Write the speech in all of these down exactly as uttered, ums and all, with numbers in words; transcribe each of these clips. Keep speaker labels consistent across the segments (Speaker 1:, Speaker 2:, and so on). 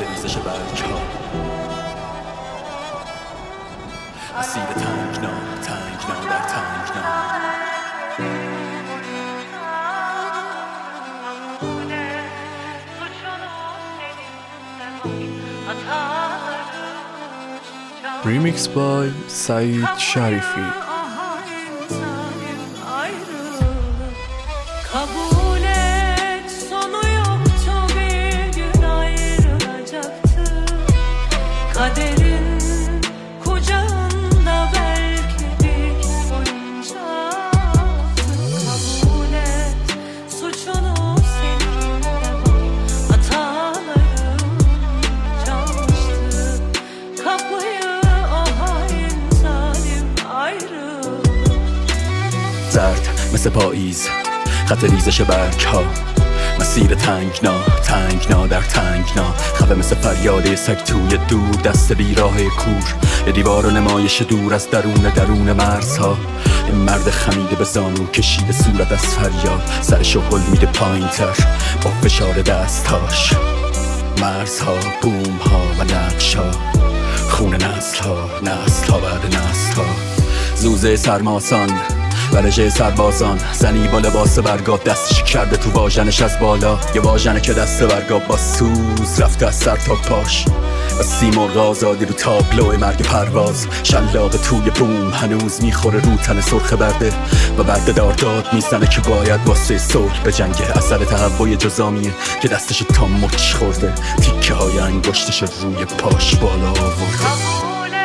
Speaker 1: ریزش برگ‌ها، مسیر تنگنا تنگنا در تنگنا.
Speaker 2: Remix by سعید شریفی.
Speaker 1: زرد مثل پاییز خط ریزش برگ‌ها، مسیر تنگنا تنگنا در تنگنا. خفه مثل فریاد سگ توی دور دست بیراه کور، یه دیوار و نمایش دور از درون درون مرزها. یه مرد خمیده به زانو کشیده صورت از فریاد، سرشو هل میده پایین تر با فشار دستاش. مرزها، بومها و نقشها، خون نسلها نسلها بعد نسلها. زوزه سرماسان ورژه سربازان، زنی با لباس برگاب دستش کرده تو واژنش از بالا. یه واژنه که دست برگاب با سوز رفته از سر تا پاش. و سیمرغ آزادی رو تابلو مرگ پرواز، شلاق توی بوم هنوز میخوره رو تن سرخ برده و برده دارداد میزنه که باید واسه صلح به جنگه. اثر تهوع جزامیه که دستش تا مچ خورده، تیکه های انگشتش روی پاش بالا آورده.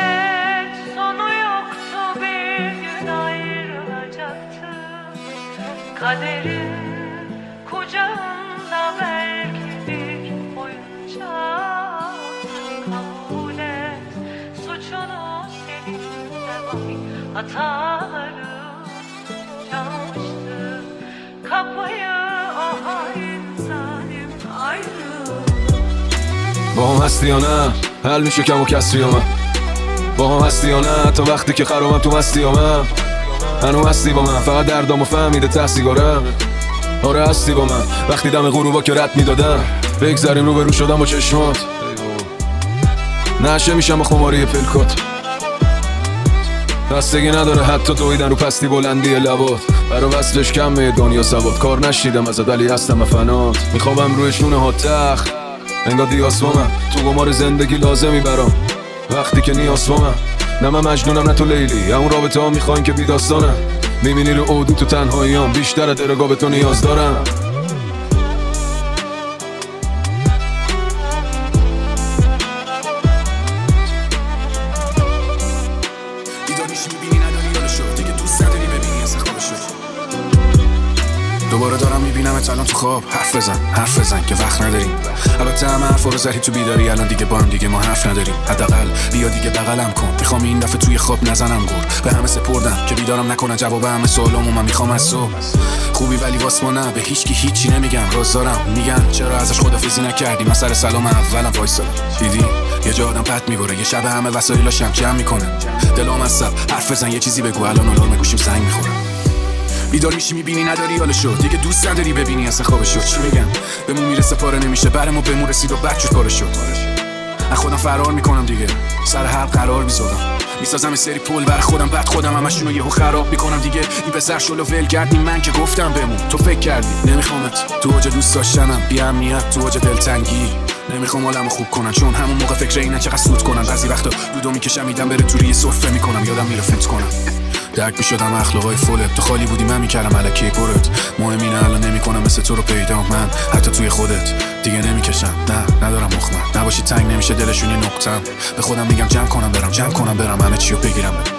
Speaker 3: Kaderin kucağında belki bir oyuncak. Kabul et suçunu seninle var, hatalarım çalmıştı kapıyı o hain zalim ayrı.
Speaker 4: با هم هستی یا نه؟ حل میشه کم و کسری یا من؟ با هم هستی یا نه؟ تا وقتی که خرابم تو مستی یا من؟ هنو هستی با من؟ فقط دردامو فهمیده ته سیگارم. آره هستی با من وقتی دم غروبا که رد میدادم. بگذاریم رو به رو شدم با چشمات، نشه میشم با خماری پلکات. بستگی نداره حتی دویدن رو پستی بلندی لبات، برا وصلش کمه دنیا سواد. کار نشیدم ازت ولی هستم فنات، میخوابم روی شونه ها تخت انگار دیاس با من. تو قمار زندگی لازمی برام وقتی که نیاز با من. نه من مجنونم نه تو لیلی، همون رابطه ها میخواین که بی داستانم. میبینی رو عودی تو تنهاییام، بیشتر درگاه به تو نیاز دارم. بیدار میشی میبینی نداری یادشو، دیگه دوست نداری ببینی اصلا خوابشو. دوباره دارم میبینمت الان تو خواب، حرف بزن حرف بزن که وقت نداریم. البته همه حرفا رو زدی تو بیداری، الان دیگه با هم دیگه ما حرف نداریم. حداقل بیا دیگه بغلم کن، میخوام این دفعه توی خواب نزنم گور. به همه سپردم که بیدارم نکنن جواب همه سوالامو من میخوام از صبح. خوبی ولی واس ما نه، به هیچ کی هیچی نمیگم. راز دارم میگن چرا ازش خدافیزی نکردی، من سر سلام اولم وایسادم. دیدی یه جا آدم پت میبره، یه شب همه وسایلاشم جمع میکنه. دلام عصب حرف بزن یه چیزی بگو، الان الان گوشیم زنگ میخوره. بیدار میشی میبینی نداری حالشو، دیگه دوست نداری ببینی اصلا خوابشو. چی بگم بهمون میرسه پاره نمیشه، برامو بهمون رسید و بد شد کارشو. از خودم فرار میکنم دیگه، سر هر قرار میذارم. میسازم سری پول بر خودم، بعد خودم همشونو یهو خراب میکنم دیگه. این پسر شلو ول کردی من که گفتم بمون، تو فکر کردی نمیخوامت تو اوج دوست داشتنم، بی امنیت تو اوج دلتنگی. نمیخوام حالمو خوب کنن چون همون موقع فکر اینن چقدر سود کنن. بعضی وقتا دودو میکشم میدم بره توری سفره میکنم، یادم میره فت کنم. درک میشدم اخلاقای فولت، تو خالی بودی من میکردم الکی پرت. مهم اینه الان نمیکنم مثل تو رو پیدا، من حتی توی خودت دیگه نمیکشم. نه ندارم مخمر نباشی تنگ نمیشه دلشونی نقطم. به خودم میگم جمع کنم برم جمع کنم برم همه چیو بگیرم برم.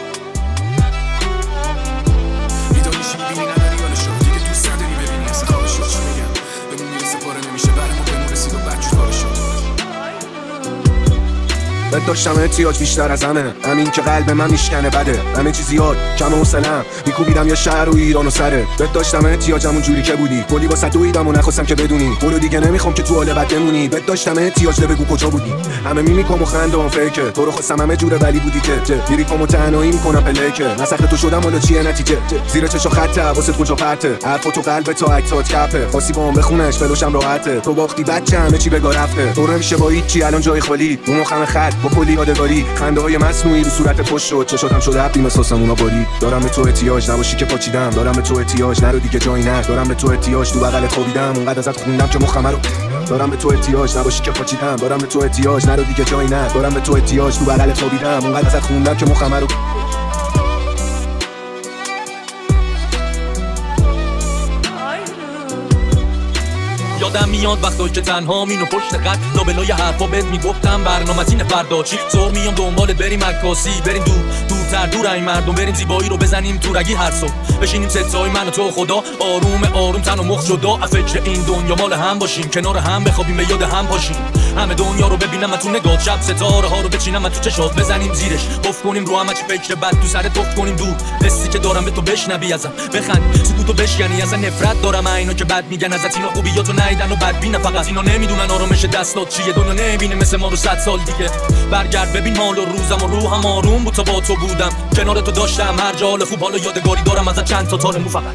Speaker 4: بیدار میشی میبینی نداری حالشو، دیگه دوست نداری ببینی اصلا خوابشو. چی میگم بهمون میرسه پاره نمیشه، برامو بهمون رسید و بد شد کارشو. بهت داشتم احتیاج بیشتر از همه، همین که قلب من میشکنه بده، همه چی زیاد کم حوصله‌ام، میکوبیدم یا شهر و ایران و سره. بهت داشتم احتیاج همون جوری که بودی، کلی واسه دویدم و نخواستم که بدونی، برو دیگه نمیخوام که تو حال بد بمونی. بهت داشتم احتیاج ده بگو کجا بودی، همه میمیکم و خندم فیکه، تو رو خواستم همه جوره ولی بودی که میریکم و تنهایی میکنم پلیکه، نسخ تو شدم حالا چیه نتیجه، زیر چشم خطه واسه کجا پرته، حرف تو قلب تا اکتات کپه، خاصی با هم بخونش فلوشم راحته، تو باختی بچه همه چی بگا رفته، تو نمیشه با هیچی الان جای خالی، رو مخم خط با کلی یادگاری، خنده های مصنوعی رو صورت پشت شد، چشاتم شده عبدی مثل سامونا باری. دارم به تو احتیاج نباشی که پاچیدم، دارم به تو احتیاج نرو دیگه جایی نه، دارم به تو احتیاج تو بغلت خوابیدم اونقدر ازت خوندم که مخم رو، دارم به تو احتیاج نباشی که پاچیدم، دارم به تو احتیاج نرو دیگه جایی نه، دارم به تو احتیاج تو بغلت خوابیدم اونقدر ازت خوندم که مخم رو.
Speaker 1: یادم میاد وقتایی که تنها مینو پشت خط لابلای حرفا بهت میگفتم برنامه تین فردا چی، زور میام دنبالت بریم عکاسی، بریم دور دورتر دور این مردم، بریم زیبایی رو بزنیم تو رگی هر صبح، بشینیم ستای من و تو خدا آروم آروم تن و مخ جدا، فکر این دنیا مال هم باشیم، کنار هم بخوابیم به یاد هم باشیم، همه دنیا رو ببینم من تو نگاه، شب ستاره ها رو بچینم من تو چشات، بزنیم زیرش قفل کنیم رو همه چی فکر بد تو سرت قفل کنیم دور، حسی که دارم به تو بشنوی ازم بخند، سکوتو بشکنی ازم نفرت دارم اینا که بد میگن ازت، اینا خوبیاتو نیدن و بد بینن، فقط اینا نمیدونن آرامش دستات چیه، دنیا نمیبینه مثل ما رو صد سال دیگه، برگرد ببین حال و روزم و روحم آروم بود تا با تو بودم، کنار تو داشتم هر جا حال خوب، حالا یادگاری دارم ازت چند تا تار مو فقط.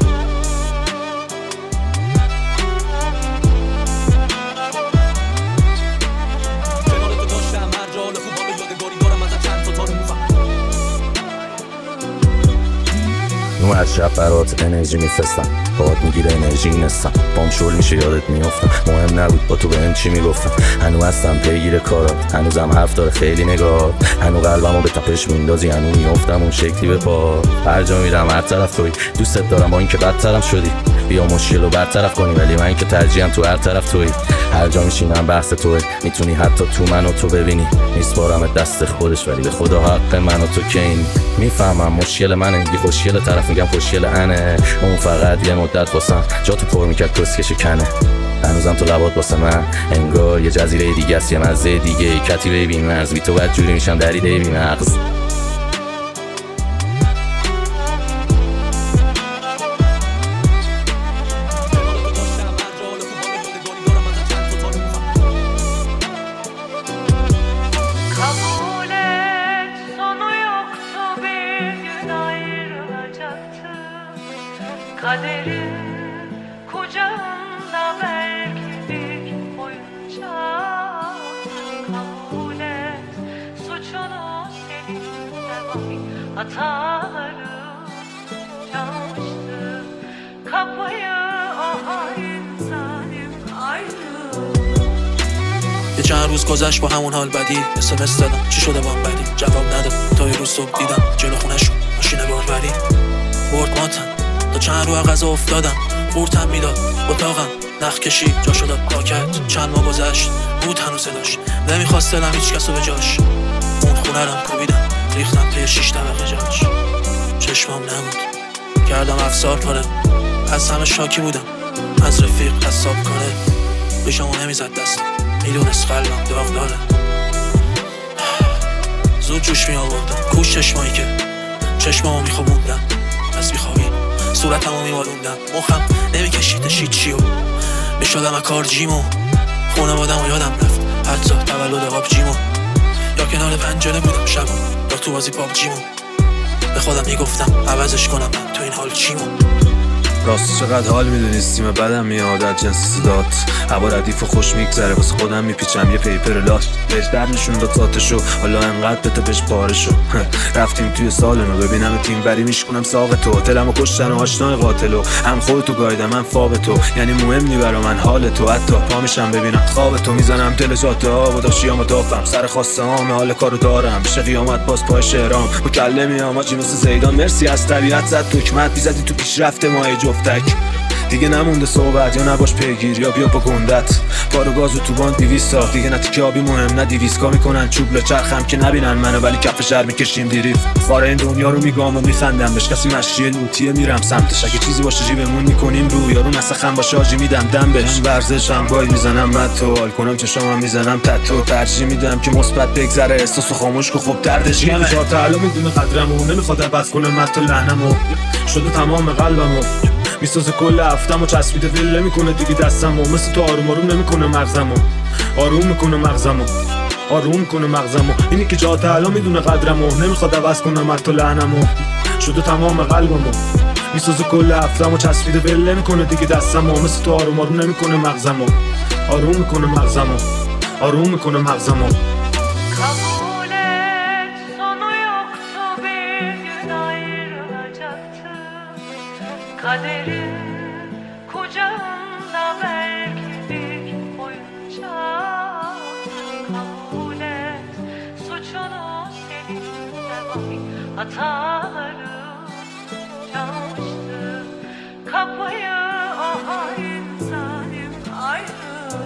Speaker 5: نو از شب برات انرژی میفرستم، باهات میگیره انرژی نستم، بام شل میشه یادت میافتم، مهم نبود با تو بهم چی میگفتم، هنو هستم پیگیر کارات، هنوزم حرف داره خیلی نگاه، هنو قلبمو به تپش میندازی، هنو میافتم اون شکلی به پا، هر جا میرم هر طرف توی، دوستت دارم با اینکه بدطرف شدی، بیا مشکل رو برطرف کنی، ولی من که ترجیحم تو هر طرف توی، هر جا میشینم بحث توه، میتونی حتی تو منو تو ببینی، میسپارم دست خودش ولی به خدا حق منو تو که این، میفهمم مشکل منه، میگی خوشگل طرف میگم خوشگل انه، اون فقط یه مدت واسم جا تو پر میکرد کسکش کنه، هنوزم تو لبات واسه من انگار یه جزیره دیگه است، یه مزه دیگه، کتیبه بی مرز، بی تو بد جوری میشم دریده بی مغز.
Speaker 3: Kaderin kucağında belki bir oyuncak, kabul et suçunu senin de vay, hatalarım çalmıştı kapıyı o hain zalim ayrı.
Speaker 6: یه چند روز گذشت با همون حال بدی، اسمس دادم چی شده با هم بدی، جواب نداد تا یه روز صبح دیدم جلو خونشون ماشین باربری، برد ماتم تا چند رو غذا افتادم، قورتم میداد اتاقم نخ کشی جا شد پاکت، چند ماه گذشت بود هنوز صداش، نمیخواست دلم هیچ کسو به جاش، اون خونه رم کوبیدم ریختم پی شیش طبقه جاش، چشمام نبود کردم افسار پاره، از همه شاکی بودم، از رفیق حساب کنه، به شما نمیزد دستم، میدونست قلبم داغ داره، زود جوش می آوردم کوش چشمایی که چشمامو میخوابوندم، از بیخوابی صورتمو میمالوندم، مخم نمیکشید هیچیو، میشدم اکار جیمو، خونوادم و یادم رفت حتی تولد آب جیمو، یا کنار پنجره بودم شبا یا تو بازی پاپ جیمو، به خودم میگفتم عوضش کنم من تو این حال چیمو.
Speaker 7: راست چقدر حال میدونی سیم بدم میاد از جنس صدات، هوا ردیف و خوش میگذره واسه خودم میپیچم یه پیپر لاش، بهش در نشون داد ذاتشو، حالا انقدر بته بهش پاره شو، رفتیم توی سالنو ببینم تیم وری میشکنم ساق تو، دلمو کشتن و آشنای قاتلو، هم خودتو گایدم من فاب تو، یعنی مهم نی برا من حال تو، حتی پا میشم ببینم خواب تو، میزنم دل جاده ها و داشیامو دافم، سر خواسته هام حال کارو دارم، بشه قیامت باز پای شهرام، مکلمی آماجی مثل زیدان، مرسی از طبیعت زد دکمت بیزدی تو پیشرفت ما جفتک، دیگه نمونده صحبت یا نباش پیگیر یا بیا با گندت پارو گازو تو باند بیویست تا دیگه نه تیکه آبی مهم نه دیویسکا میکنن چوب لچرخم که نبینن منو ولی کف شهر میکشیم دیریف فاره این دنیا رو میگام و میخندم بهش کسی مشی لوتیه میرم سمتش اگه چیزی باشه جیبمون میکنیم رو یارو نسخم باشه آجی میدم دم بهش ورزشم گای میزنم متو حال کنم چشامم میزنم تتو ترجیح میدم که مثبت بگذره احساسو خاموش که خب دردش گمه جا تعالی میدونه قدرمو نمیخواد عوض کنه متو لحنمو شده تمام قلبمو میسازه کل هفتم و چسبیده وله میکنه دیگه دستمو مثل تو آروم آروم نمیکنه مغزمو آروم میکنه مغزمو آروم میکنه مغزمو اینی که جا تعالی میدونه قدرمو نمیخواد عوض کنه متو لحنمو شده تمام قلبمو میسازه کل هفتم و چسبیده وله میکنه دیگه دستمو مثل تو آروم آروم نمیکنه مغزمو آروم میکنه مغزمو آروم میکنه مغزمو
Speaker 3: Kabul et, sonu yoktu, bir gün ayrılacaktı. Kaderin kucağında belki bir oyuncak. Kabul et, suçunu senin de vay, hatalarım çalmıştı. Kapıyı o hain zalim ayrı.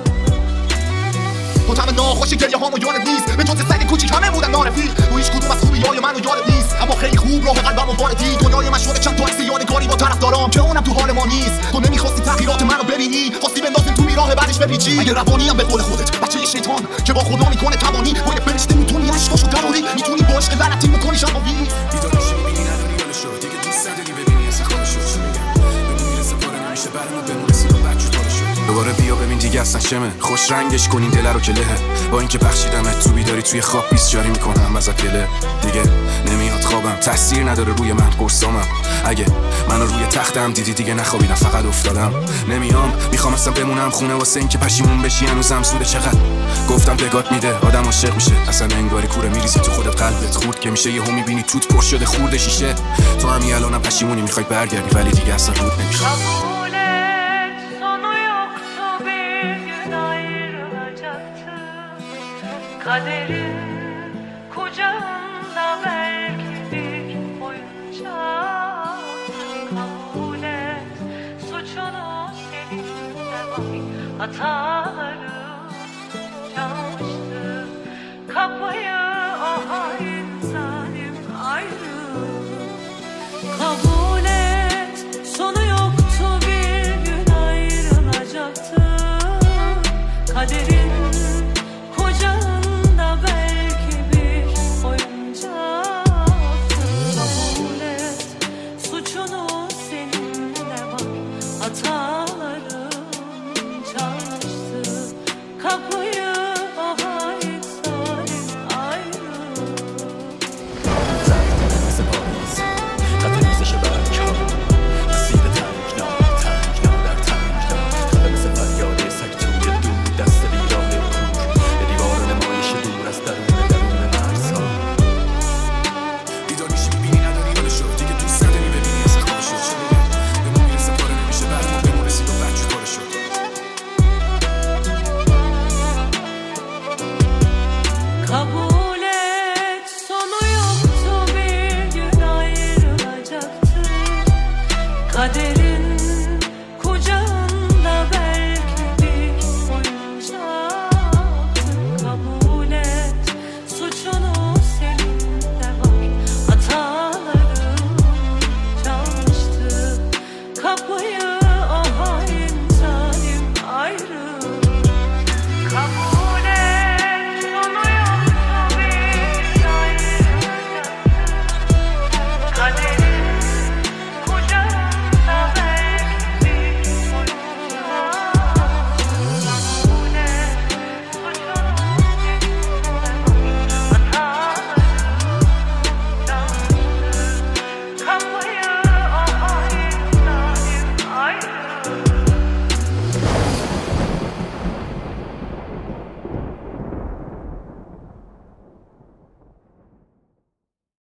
Speaker 8: با طعم ناخوش گریه هامو یادت نیست به جز سگ کوچیک همه بودن نارفیق تو هیچ کدوم از خوبیای منو یادت نیست اما خیلی خوب راه قلبمو واردی دنیای من شده چند تا عکس یادگاری با طرفدارام که اونم تو حال ما نیست تو نمیخواستی تغییرات منو ببینی خواستی بندازیم تو میراه بعدش بپیچی اگه روانیم به قول خودت بچه شیطان که با خدا میکنه توانی با یه فرشته میتونی عشقاشو دراری میتونی با عشق غلطی میکنی شفافی
Speaker 4: بیدار میشی میبینی نداری حالشو دیگه دوست نداری ببینی اصلا خودشو چی میگم بمونی رسه پاره نمیشه برمو بمونه سیرا بچو دارشو دوباره بیا ببین دیگه اصلا شمه خوش رنگش کنین دل رو که لهه با اینکه بخشیدمت تو بیداری توی خواب بیست جاری میکنم ازت گله دیگه نمیاد خوابم تاثیر نداره روی من قرصامم اگه منو روی تختم دیدی دیگه نخوابیدم فقط افتادم نمیام میخوام اصلا بمونم خونه واسه اینکه پشیمون بشی هنوزم سوده چقدر گفتم بگات میده آدم عاشق میشه اصلا انگاری کوره میریزی تو خودت قلبت خورد که میشه یهو میبینی توت پر شده خورده شیشه تو همین الانم پشیمونی میخوای برگردی ولی دیگه اصلا رود نمیشه
Speaker 3: Kabul et, sonu yoktu, bir gün ayrılacaktı. Kaderin kucağında belki bir oyuncak. Kabul et, suçunu senin de vay, hatalarım çalmıştı. Kapıyı o hain zalim ayrı. Kabul et, sonu yoktu, bir gün ayrılacaktı. Kaderin